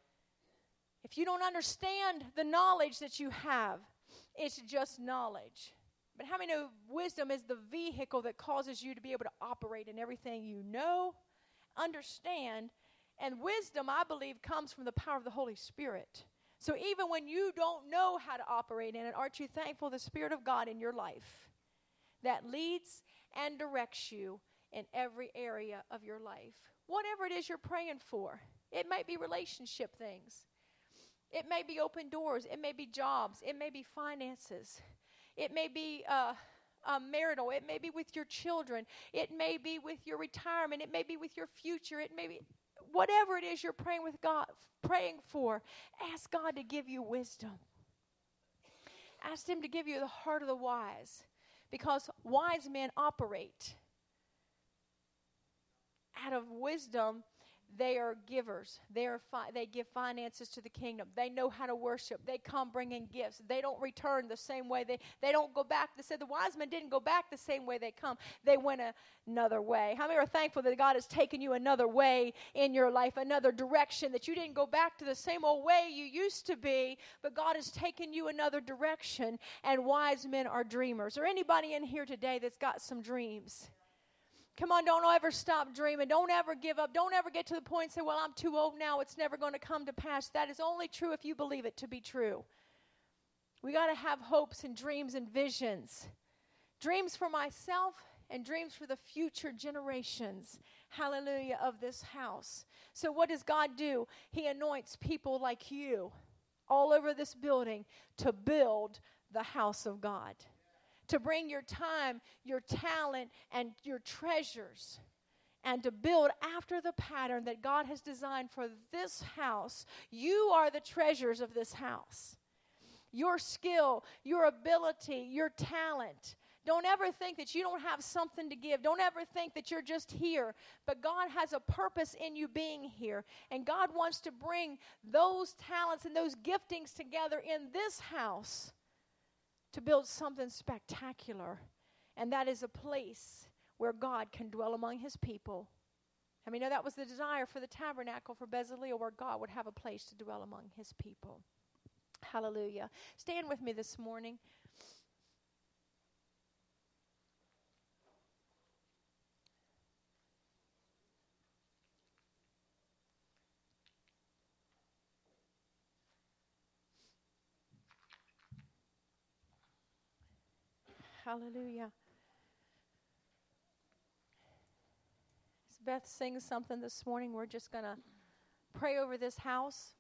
If you don't understand the knowledge that you have, it's just knowledge. But how many know wisdom is the vehicle that causes you to be able to operate in everything you know, understand, and wisdom, I believe, comes from the power of the Holy Spirit. So even when you don't know how to operate in it, aren't you thankful the Spirit of God in your life that leads and directs you in every area of your life? Whatever it is you're praying for. It may be relationship things. It may be open doors. It may be jobs. It may be finances. It may be uh, uh, marital. It may be with your children. It may be with your retirement. It may be with your future. It may be whatever it is you're praying with God, praying for. Ask God to give you wisdom. Ask Him to give you the heart of the wise, because wise men operate out of wisdom. They are givers. They are fi- they give finances to the kingdom. They know how to worship. They come bringing gifts. They don't return the same way. They, they don't go back. They said the wise men didn't go back the same way they come. They went a, another way. How many are thankful that God has taken you another way in your life, another direction, that you didn't go back to the same old way you used to be, but God has taken you another direction, and wise men are dreamers. Or anybody in here today that's got some dreams? Come on, don't ever stop dreaming. Don't ever give up. Don't ever get to the point and say, well, I'm too old now. It's never going to come to pass. That is only true if you believe it to be true. We got to have hopes and dreams and visions. Dreams for myself and dreams for the future generations, hallelujah, of this house. So what does God do? He anoints people like you all over this building to build the house of God. To bring your time, your talent, and your treasures, and to build after the pattern that God has designed for this house. You are the treasures of this house. Your skill, your ability, your talent. Don't ever think that you don't have something to give. Don't ever think that you're just here. But God has a purpose in you being here. And God wants to bring those talents and those giftings together in this house to build something spectacular. And that is a place where God can dwell among His people. I mean, you know, that was the desire for the tabernacle for Bezaleel, where God would have a place to dwell among His people. Hallelujah. Stand with me this morning. Hallelujah. As Beth sings something this morning, we're just going to pray over this house.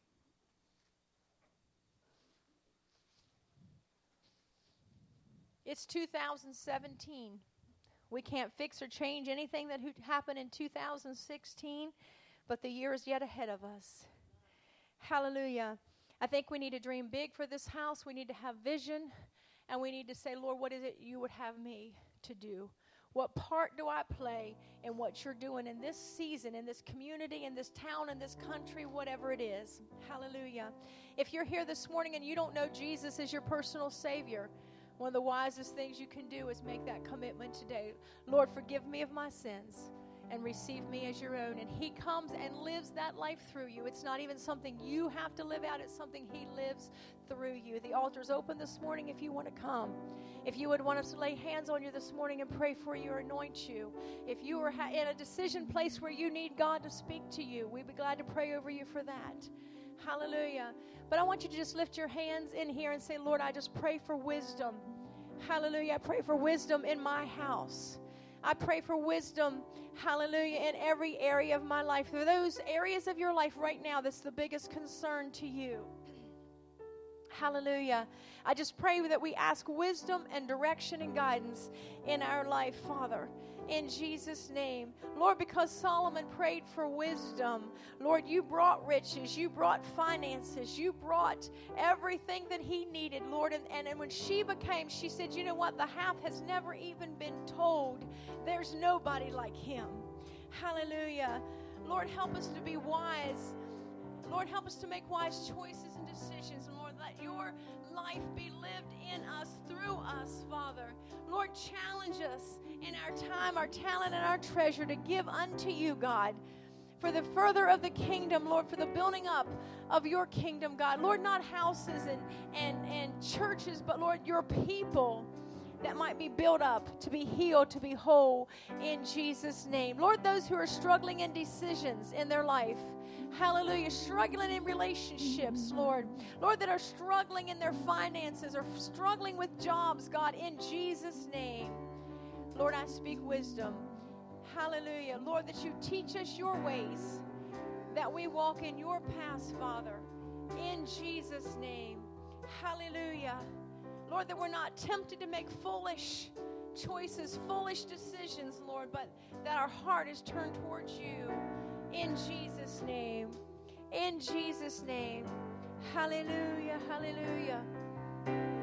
It's two thousand seventeen. We can't fix or change anything that happened in two thousand sixteen, but the year is yet ahead of us. Hallelujah. I think we need to dream big for this house. We need to have vision. And we need to say, Lord, what is it you would have me to do? What part do I play in what you're doing in this season, in this community, in this town, in this country, whatever it is? Hallelujah. If you're here this morning and you don't know Jesus as your personal Savior, one of the wisest things you can do is make that commitment today. Lord, forgive me of my sins and receive me as your own. And He comes and lives that life through you. It's not even something you have to live out. It's something He lives through you. The altar's open this morning if you want to come. If you would want us to lay hands on you this morning and pray for you or anoint you. If you are in a decision place where you need God to speak to you, we'd be glad to pray over you for that. Hallelujah. But I want you to just lift your hands in here and say, Lord, I just pray for wisdom. Hallelujah. I pray for wisdom in my house. I pray for wisdom, hallelujah, in every area of my life. For those areas of your life right now that's the biggest concern to you. Hallelujah. I just pray that we ask wisdom and direction and guidance in our life, Father, in Jesus' name. Lord, because Solomon prayed for wisdom, Lord, you brought riches, you brought finances, you brought everything that he needed, Lord. And, and, and when Sheba came, she said, you know what? The half has never even been told. There's nobody like him. Hallelujah. Lord, help us to be wise. Lord, help us to make wise choices and decisions. And Lord, let your life be lived in us, through us, Father. Lord, challenge us in our time, our talent, and our treasure to give unto you, God, for the further of the kingdom, Lord, for the building up of your kingdom, God. Lord, not houses and, and, and churches, but Lord, your people that might be built up, to be healed, to be whole in Jesus' name. Lord, those who are struggling in decisions in their life, hallelujah, struggling in relationships, Lord. Lord, that are struggling in their finances or struggling with jobs, God, in Jesus' name. Lord, I speak wisdom. Hallelujah. Lord, that you teach us your ways, that we walk in your paths, Father, in Jesus' name. Hallelujah. Lord, that we're not tempted to make foolish choices, foolish decisions, Lord, but that our heart is turned towards you. In Jesus' name. In Jesus' name. Hallelujah. Hallelujah.